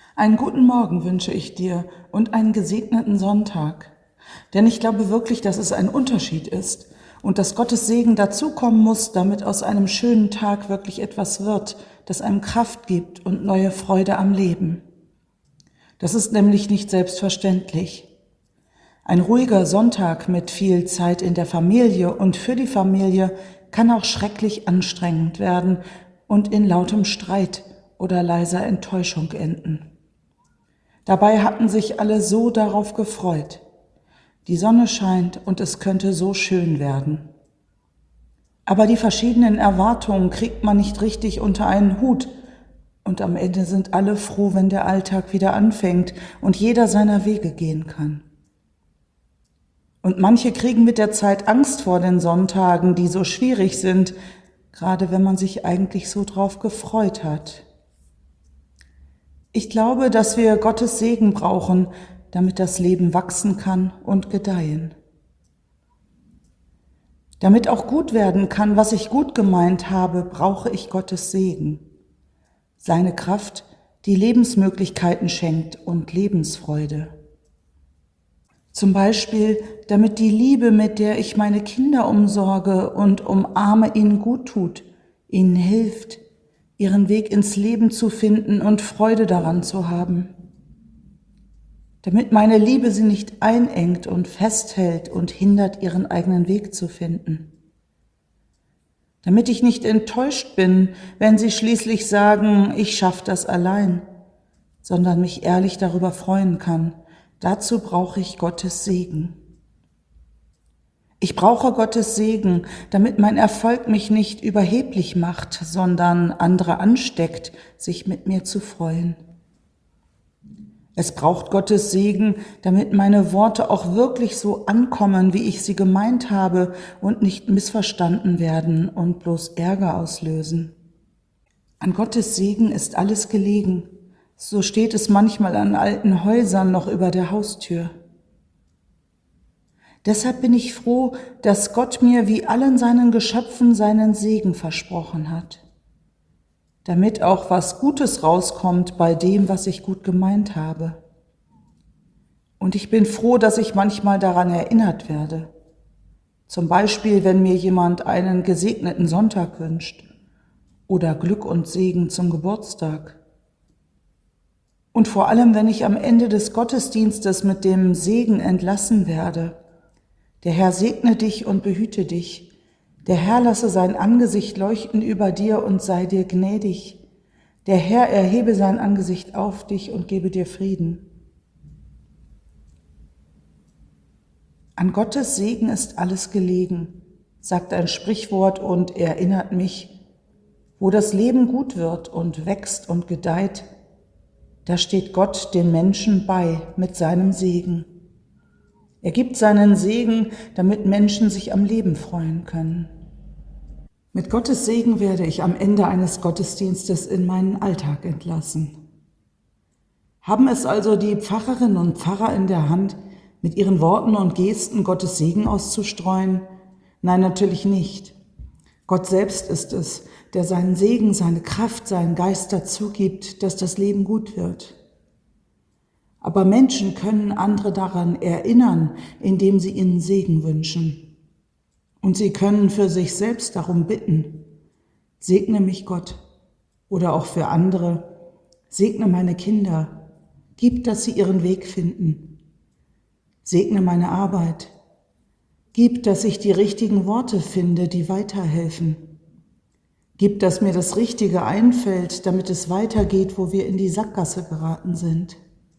Einen guten Morgen wünsche ich dir und einen gesegneten Sonntag. Denn ich glaube wirklich, dass es ein Unterschied ist und dass Gottes Segen dazukommen muss, damit aus einem schönen Tag wirklich etwas wird, das einem Kraft gibt und neue Freude am Leben. Das ist nämlich nicht selbstverständlich. Ein ruhiger Sonntag mit viel Zeit in der Familie und für die Familie kann auch schrecklich anstrengend werden und in lautem Streit oder leiser Enttäuschung enden. Dabei hatten sich alle so darauf gefreut. Die Sonne scheint und es könnte so schön werden. Aber die verschiedenen Erwartungen kriegt man nicht richtig unter einen Hut und am Ende sind alle froh, wenn der Alltag wieder anfängt und jeder seiner Wege gehen kann. Und manche kriegen mit der Zeit Angst vor den Sonntagen, die so schwierig sind, gerade wenn man sich eigentlich so drauf gefreut hat. Ich glaube, dass wir Gottes Segen brauchen, damit das Leben wachsen kann und gedeihen. Damit auch gut werden kann, was ich gut gemeint habe, brauche ich Gottes Segen. Seine Kraft, die Lebensmöglichkeiten schenkt und Lebensfreude. Zum Beispiel, damit die Liebe, mit der ich meine Kinder umsorge und umarme, ihnen gut tut, ihnen hilft, ihren Weg ins Leben zu finden und Freude daran zu haben. Damit meine Liebe sie nicht einengt und festhält und hindert, ihren eigenen Weg zu finden. Damit ich nicht enttäuscht bin, wenn sie schließlich sagen, ich schaffe das allein, sondern mich ehrlich darüber freuen kann. Dazu brauche ich Gottes Segen. Ich brauche Gottes Segen, damit mein Erfolg mich nicht überheblich macht, sondern andere ansteckt, sich mit mir zu freuen. Es braucht Gottes Segen, damit meine Worte auch wirklich so ankommen, wie ich sie gemeint habe und nicht missverstanden werden und bloß Ärger auslösen. An Gottes Segen ist alles gelegen. So steht es manchmal an alten Häusern noch über der Haustür. Deshalb bin ich froh, dass Gott mir wie allen seinen Geschöpfen seinen Segen versprochen hat, damit auch was Gutes rauskommt bei dem, was ich gut gemeint habe. Und ich bin froh, dass ich manchmal daran erinnert werde. Zum Beispiel, wenn mir jemand einen gesegneten Sonntag wünscht oder Glück und Segen zum Geburtstag. Und vor allem, wenn ich am Ende des Gottesdienstes mit dem Segen entlassen werde. Der Herr segne dich und behüte dich. Der Herr lasse sein Angesicht leuchten über dir und sei dir gnädig. Der Herr erhebe sein Angesicht auf dich und gebe dir Frieden. An Gottes Segen ist alles gelegen, sagt ein Sprichwort und erinnert mich, wo das Leben gut wird und wächst und gedeiht, da steht Gott den Menschen bei mit seinem Segen. Er gibt seinen Segen, damit Menschen sich am Leben freuen können. Mit Gottes Segen werde ich am Ende eines Gottesdienstes in meinen Alltag entlassen. Haben es also die Pfarrerinnen und Pfarrer in der Hand, mit ihren Worten und Gesten Gottes Segen auszustreuen? Nein, natürlich nicht. Gott selbst ist es, der seinen Segen, seine Kraft, seinen Geist dazu gibt, dass das Leben gut wird. Aber Menschen können andere daran erinnern, indem sie ihnen Segen wünschen. Und sie können für sich selbst darum bitten, segne mich Gott. Oder auch für andere, segne meine Kinder, gib, dass sie ihren Weg finden. Segne meine Arbeit, gib, dass ich die richtigen Worte finde, die weiterhelfen. Gib, dass mir das Richtige einfällt, damit es weitergeht, wo wir in die Sackgasse geraten sind.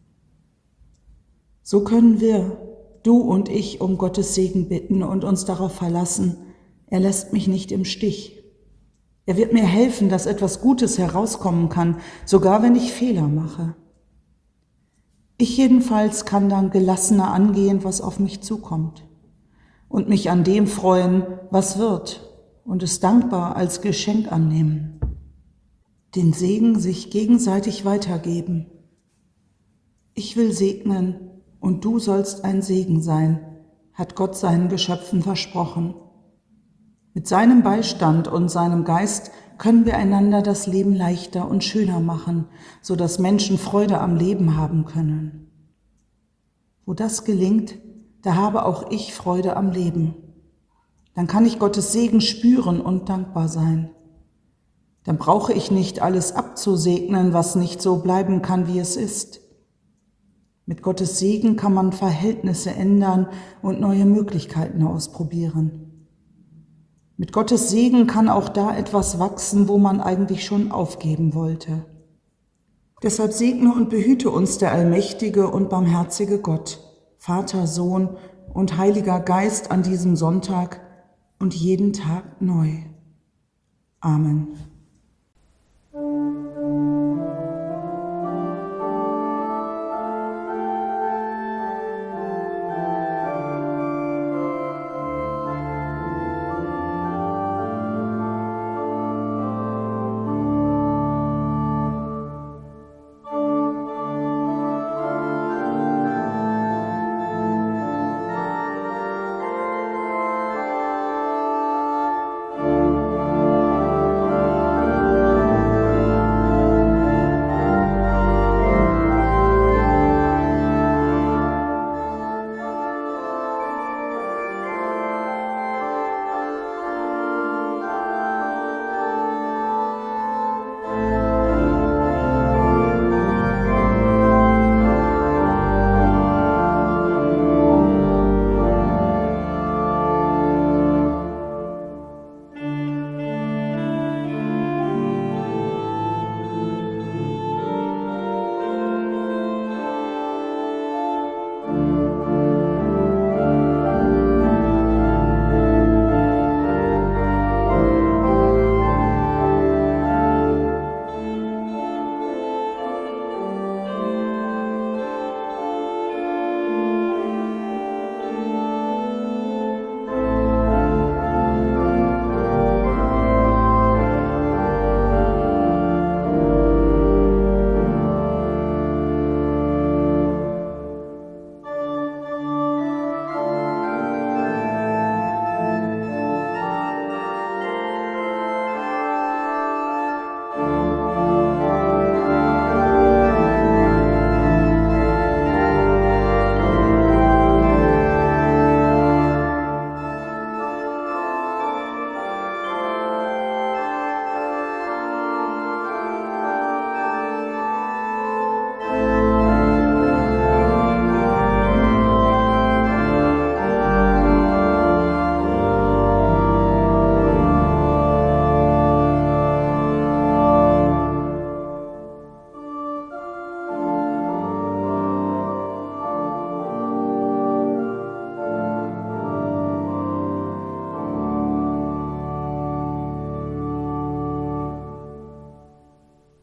So können wir, du und ich, um Gottes Segen bitten und uns darauf verlassen, er lässt mich nicht im Stich. Er wird mir helfen, dass etwas Gutes herauskommen kann, sogar wenn ich Fehler mache. Ich jedenfalls kann dann gelassener angehen, was auf mich zukommt und mich an dem freuen, was wird und es dankbar als Geschenk annehmen. Den Segen sich gegenseitig weitergeben. Ich will segnen, und du sollst ein Segen sein, hat Gott seinen Geschöpfen versprochen. Mit seinem Beistand und seinem Geist können wir einander das Leben leichter und schöner machen, sodass Menschen Freude am Leben haben können. Wo das gelingt, da habe auch ich Freude am Leben. Dann kann ich Gottes Segen spüren und dankbar sein. Dann brauche ich nicht alles abzusegnen, was nicht so bleiben kann, wie es ist. Mit Gottes Segen kann man Verhältnisse ändern und neue Möglichkeiten ausprobieren. Mit Gottes Segen kann auch da etwas wachsen, wo man eigentlich schon aufgeben wollte. Deshalb segne und behüte uns der allmächtige und barmherzige Gott, Vater, Sohn und Heiliger Geist an diesem Sonntag und jeden Tag neu. Amen.